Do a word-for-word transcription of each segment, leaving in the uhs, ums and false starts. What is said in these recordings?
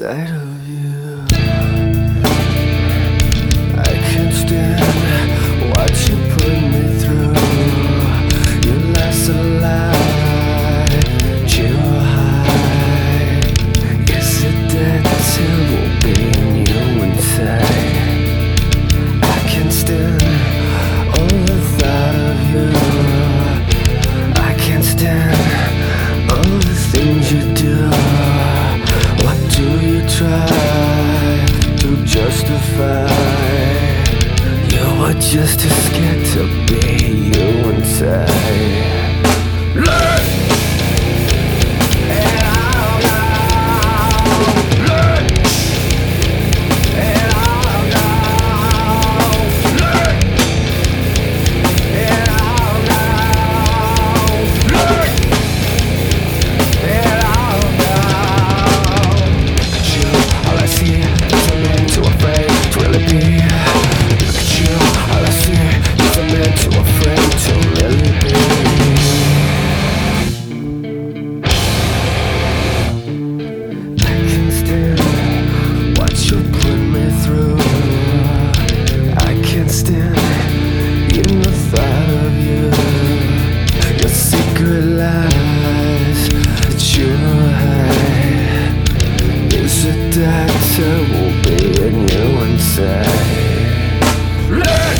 sight of you. I can't stand what you put me through. Your life's a lie, too high. Is it that terrible being you inside? I can't stand all the thought of you. I can't stand all the things you do. What do you try to justify? You were just too scared to be you inside. Learn! And I'll know. Learn! And I'll know. Learn! And I'll know. Learn! And I'll know. Look at you, all I see is a man too afraid to really be. Look at you, all I see is a man too afraid to really be. I can't stand what you put me through. I can't stand even the thought of you. Your secret lies that you hide. Is it that terrible being you inside? Learn!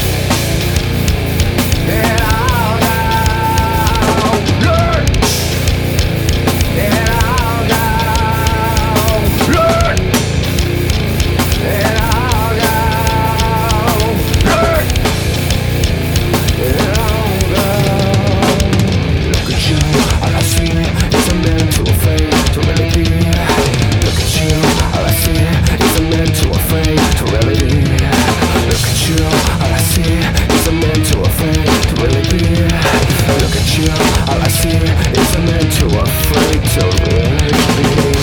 And I'll know. Learn! And I'll know. Learn! And I'll know. Learn! And I'll know. Look at you, all I see is a man too afraid to really be. Look at you, all I see is a man too afraid to really be. Look at you, all I see is a man too afraid to really be. Look at you, all I see is a man too afraid to really be.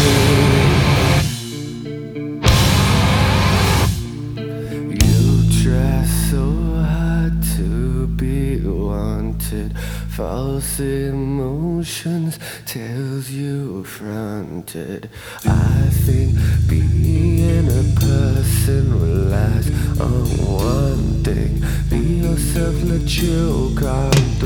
You try so hard to be wanted. False emotions tells you fronted. I think being a person relies on one thing: be yourself, let you come